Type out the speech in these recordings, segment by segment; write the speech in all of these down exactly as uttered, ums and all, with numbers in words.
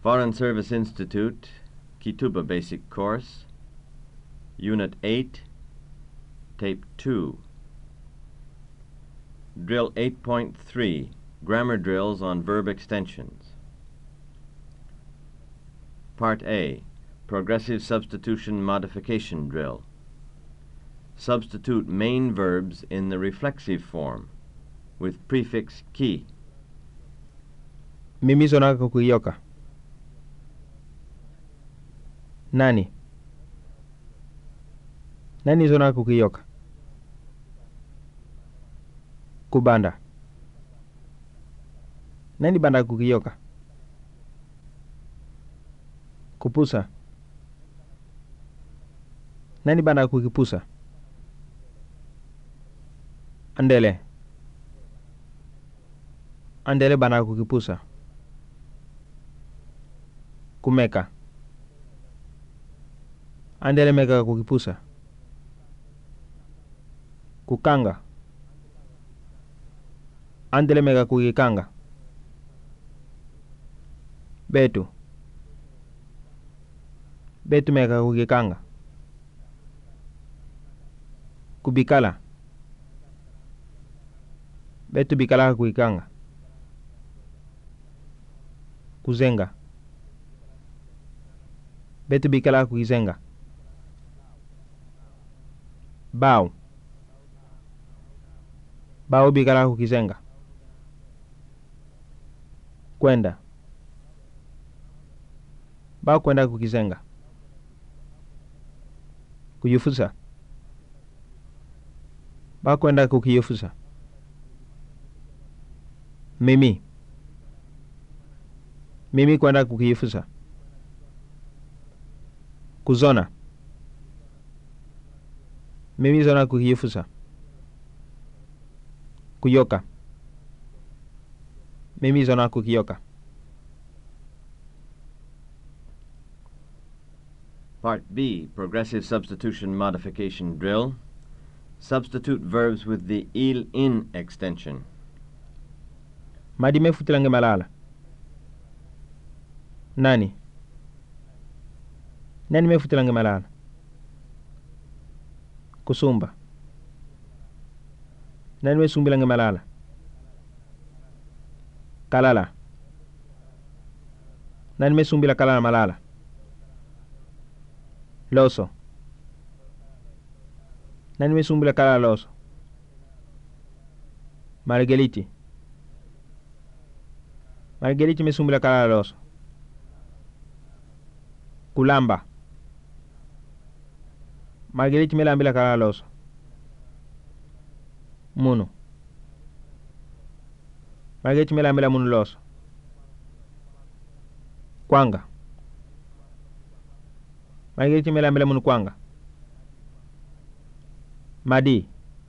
Foreign Service Institute, Kituba Basic Course, Unit eight, Tape two. Drill eight point three, Grammar Drills on Verb Extensions. Part A, Progressive Substitution Modification Drill. Substitute main verbs in the reflexive form with prefix ki. Mimi zonaka kuyoka. Nani? Nani zonaka kuyoka? Kubanda. Nani banda kukiyoka? Kupusa. Nani banda kukipusa? Andele. Andele banda kukipusa. Kumeka. Andele meka kukipusa. Kukanga. Andele meka kukikanga. Betu. Betu meka kukikanga. Kubikala. Betu bikala kukikanga. Kuzenga. Betu bikala kukizenga. Bao. Bao bikala kukizenga. Kwenda. Bao kwenda kukizenga. Kujifusa. Bao kwenda kukifusa. Mimi. Mimi kwenda kukifusa. Kuzona. Mimi zona kukifusa. Kuyoka. Mimi zona kukiyoka. Part B, Progressive Substitution Modification Drill. Substitute verbs with the il-in extension. Madime futilange malala. Nani? Nani me futilange malala? Kusumba. Nani me sumbilange malala? Kalala. Nani me sumbila kalala malala? Loso. Nani me sumbila kalala loso? Margeliti. Margeliti me sumbila kalala loso. Kulamba. Margeliti me lambila kalala loso. Munu. Margeliti me lambila munu loso. Kwanga. Margeliti me lambila munu kwanga. Madi.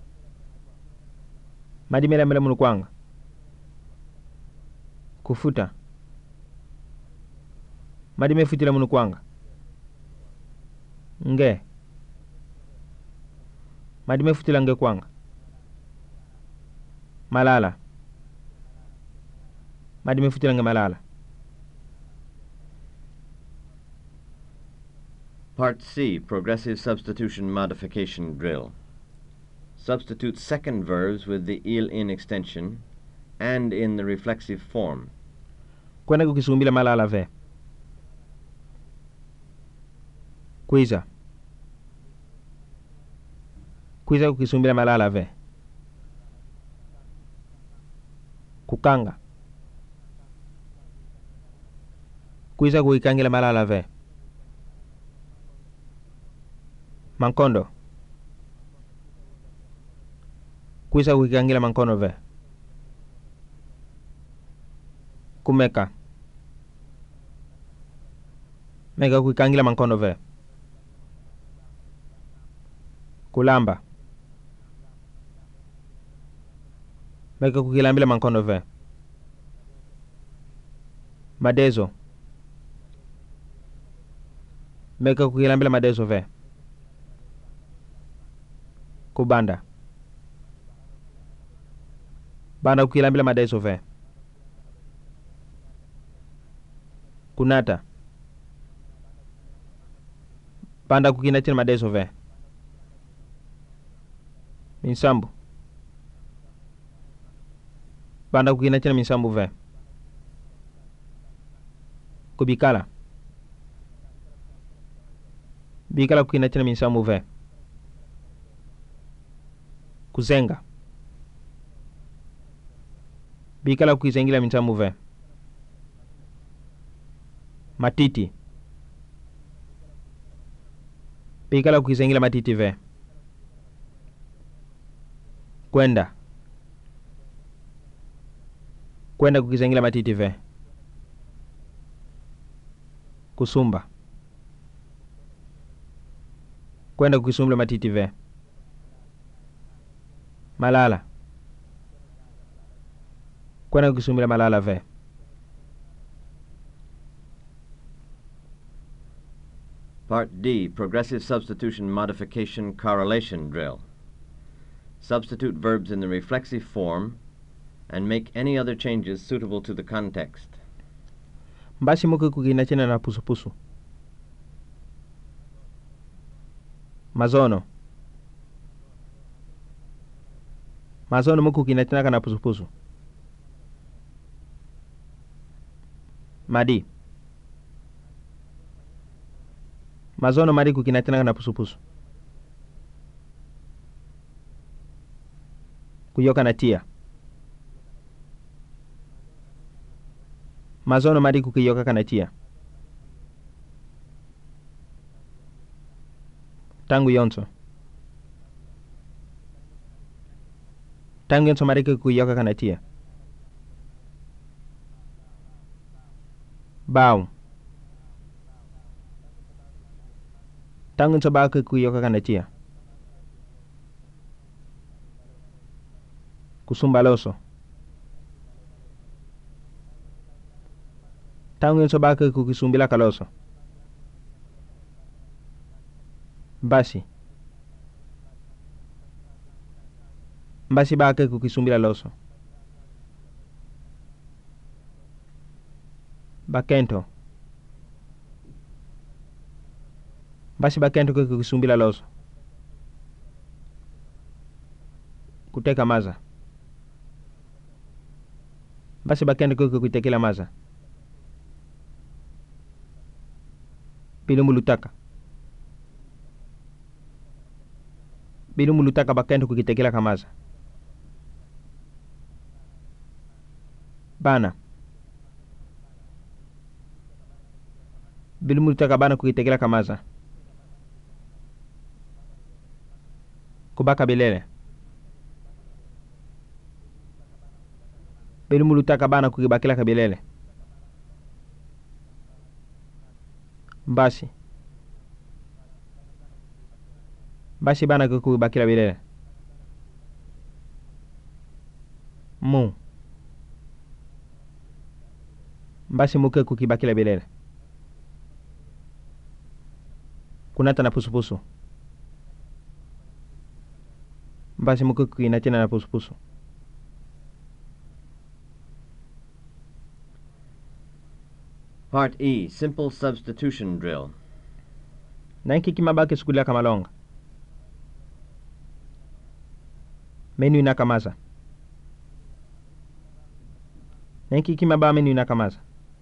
Madi me lambila munu kwanga. Kufuta. Madi me futila munu kwanga. Nge. Madi me futila nge kwanga. Malala. Madi me futila nge malala. Part C, Progressive Substitution Modification Drill. Substitute second verbs with the il-in extension and in the reflexive form. Kwenda kukisumbila malala ve. Kwiza. Kwiza kukisumbila malala ve. Kukanga. Kwiza kukikangila malala ve. Mankondo. Kwiza kukikangila mankondo ve. Kumeka. Meka kukikangila mankondo ve. Kulamba. Meka kukilambila mankondo ve. Madezo. Meka kukilambila madezo ve. Kubanda. Banda kukilambila madezo ve. Kunata. Banda kukinatina madeso ve. Minsambu. Banda kukinatina minsambu ve. Kubikala. Bikala kukinatina minsambu ve. Kuzenga. Bikala kukizengila minsambu ve. Matiti. Bikala kukizengila matiti ve. Kwenda. Kwenda kukizengila matiti ve. Kusumba. Kwenda kukisumbula matiti ve. Malala. Kwenda kukisumbula malala ve. Part D, Progressive Substitution Modification Correlation Drill. Substitute verbs in the reflexive form and make any other changes suitable to the context. Mbasi muke kukinachina na pusu-pusu. Mazono. Mazono muke kukinachina na pusu-pusu. Madi. Mazono madi kukinachina na pusu-pusu. Kuyoka na tia. Mazono madi kukiyoka kana tia. Tangu yonso. Tangu yonso madi kukiyoka kana tia. Bao. Tangu yonso bao kukiyoka kana tia. Kusumbaloso. Tangu yonso bake kukisumbila kaloso. Basi. Basi bake kukisumbila loso. Bakento. Basi bakento kukisumbila loso. Kuteka maza. Basi bakento kukitekela maza. Bilumulutaka. Bilumulutaka bakento kukitekela kamaza. Bana. Bilumulutaka bana kukitekela kamaza. Kubaka bilele. Bilumulutaka bana kukibakila kabilele. Basi. Basi bana kukibakila bilele. Mu. Basi muke kukibakila bilele. Kunata na pusu-pusu. Basi muke kukinachina na pusu-pusu. Part E, Simple Substitution Drill. Nanki kimabake sukulia kamalonga. Menu inakamaza. Nanki kimaba menu inakamaza.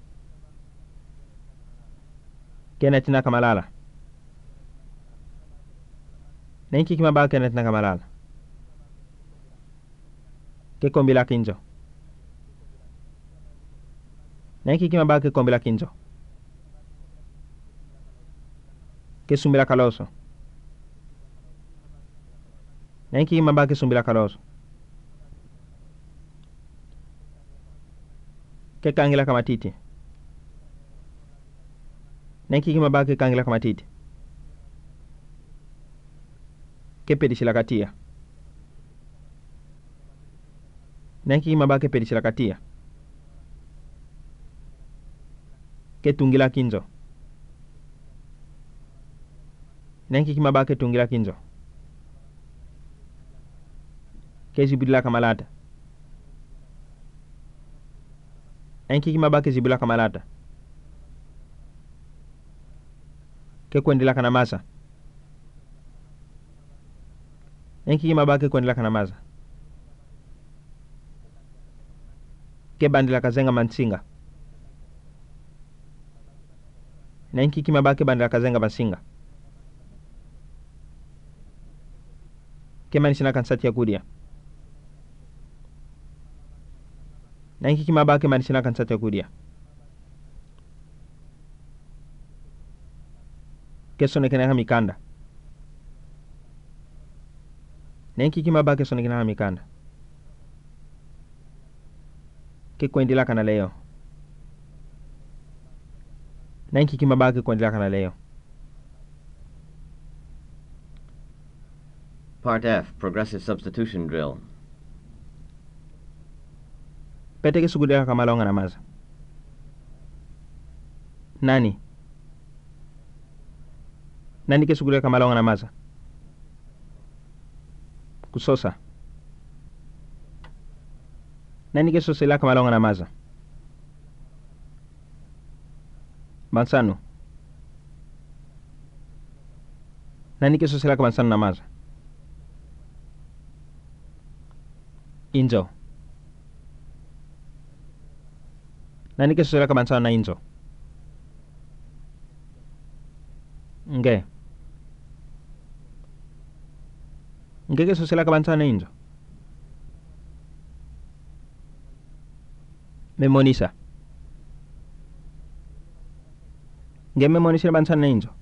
Kena tina kamalala. Nanki kimaba kena tina kamalala. Ke kombila kinjo. Nanki kimaba ke kombila kinjo. Ke sumbila kaloso. Nanki kimaba ke sumbila kaloso. Ke kangila kamatiti. Nanki kimaba ke kangila kamatiti. Ke pedishila katia. Nanki kimaba ke pedishila katia. Ke tungila kinjo. Nanki kimaba ke tungila kinjo. Ke zibila kamalata. Nanki kimaba ke zibila kamalata. ke kuendelea kana masa enki kimaba ke kuendelea kana masa ke bandila kazenga mansinga nenki kimaba ke bandila kazenga mansinga ke manisina kansati ya kudia nenki kimaba ke manisina kansati ya kudia ke sonekena ha mikanda nenki kimaba ke sonekena ha mikanda ke kuendelea kana leo nenki kimaba ke kuendelea kana leo. Part F, Progressive Substitution Drill. Pete ke sugudela kama longa na maza. Nani? Nani ke sugudela kama longa na maza? Kusosa. Nani ke sosela kama longa na maza? Bansano. Nani ke sosela kama bansano na maza? Inzo. Nani ke sosela kama bansano na inzo? Nge. Nge ke sosela kama bansano na inzo? Memonisa. Nge memonisa bansano na inzo?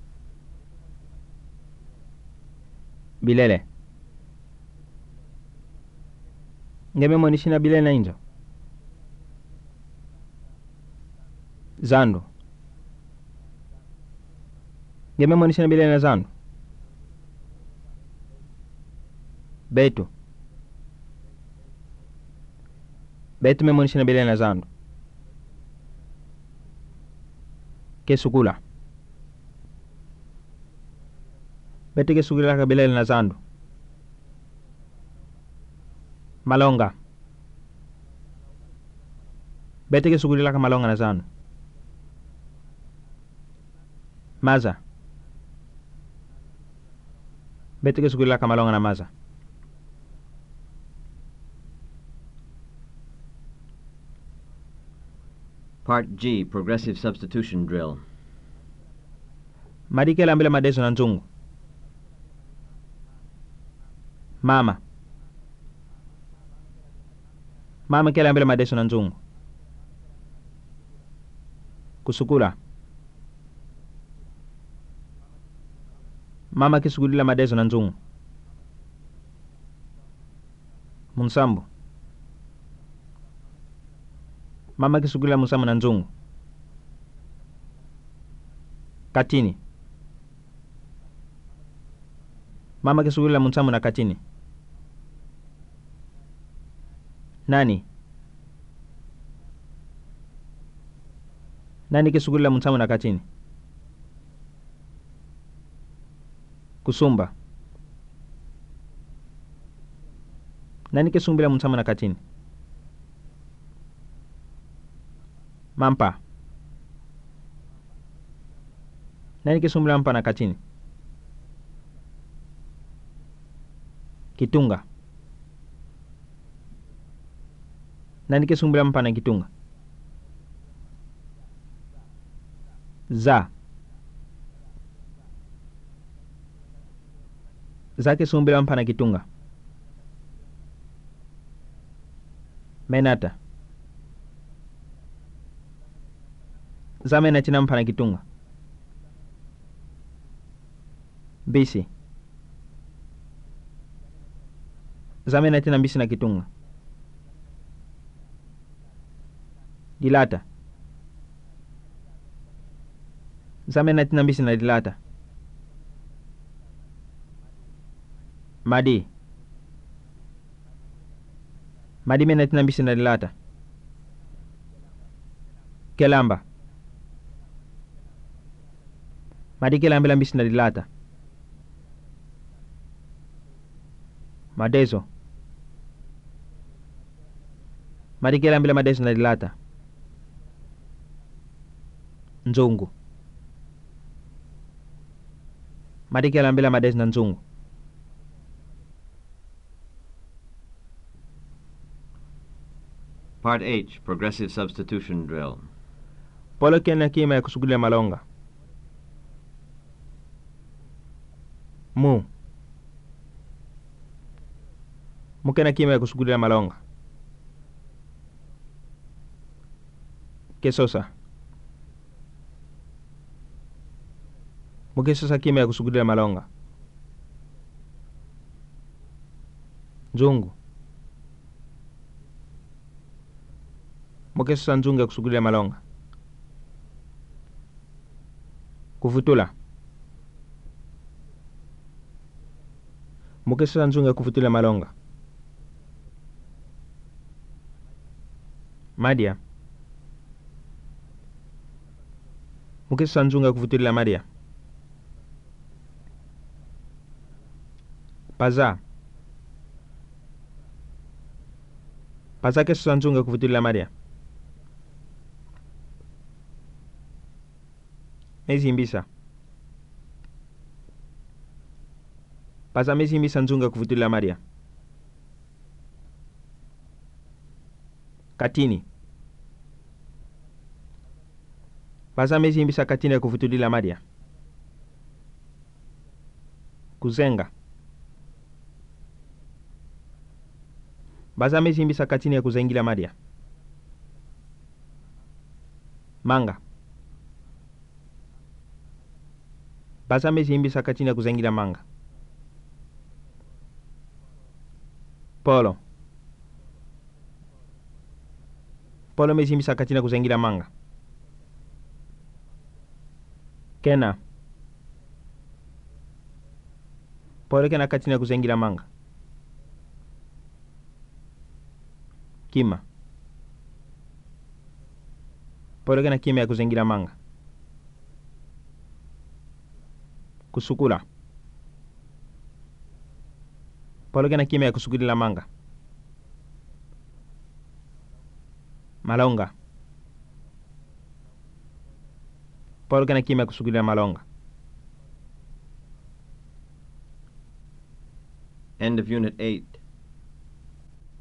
Bilele. Nge memonisa na bilele na inzo? Zando. Nge memonisa na bilele na zando? Beto. Beto memonisa na bilele na zando? Ke sukula. Beto ke sukula ka bilele na zando? Malonga. Beto ke sukula ka malonga na zando? Maza. Beto ke sukula ka malonga na maza? Part G, Progressive Substitution Drill. Madi ke lambile madeso na nzungu? Mama. Mama ke lambile madeso na nzungu? Kusukula. Mama ke sugulila madeso na nzungu? Munsambu. Mama ke sugulila munsambu na nzungu? Katini. Mama ke sugulila munsambu na katini? Nani? Nani ke sugulila munsambu na katini? Kusumba. Nani ke sumbila munsambu na katini? Mampa. Nani ke sumbila mampa na katini? Kitunga. Nani ke sumbila mampa na kitunga? Za. Za ke sumbila mampa na kitunga? Menata. Za menati na mampa na kitunga? Bisi. Za menati na bisi na kitunga? Dilata. Za menati na bisi na dilata? Madi. Madi menati na bisi na dilata? Kelamba. Madi kelamba la bisi na dilata? Madeso. Madi kelamba la madeso na dilata? Nzungu. Madi kela mbela mades na nzungu. Part H, Progressive Substitution Drill. Polo kena kima ya kusugulia malonga. Mu. Mu kena kima ya kusugulia malonga. Kesosa. Mu kesosa kima ya kusugulia malonga. Nzungu. Mu kesosa nzungu ya kusugulia malonga. Kuvutula. Mu kesosa nzungu ya kuvutula malonga. Madia. Mu kesosa nzungu ya kuvutula madia. Paza. Paza kesosa nzungu ya kuvutula madia. Mezimbisa. Paza mezimbisa nzungu ya kuvutula madia. Katini. Paza mezimbisa katini ya kuvutulila madia. Kuzenga. Baza mezimbisa katini ya kuzengila madia. Manga. Baza mezimbisa katini ya kuzengila manga. Polo. Polo mezimbisa katini ya kuzengila manga. Kena. Polo kena katini ya kuzengila manga. Kima. Polo kena kima ya kuzengila manga. Kusukula. Polo kena kima ya kusukulila manga. Malonga. Polo kena kima ya kusukulila malonga. End of Unit eight.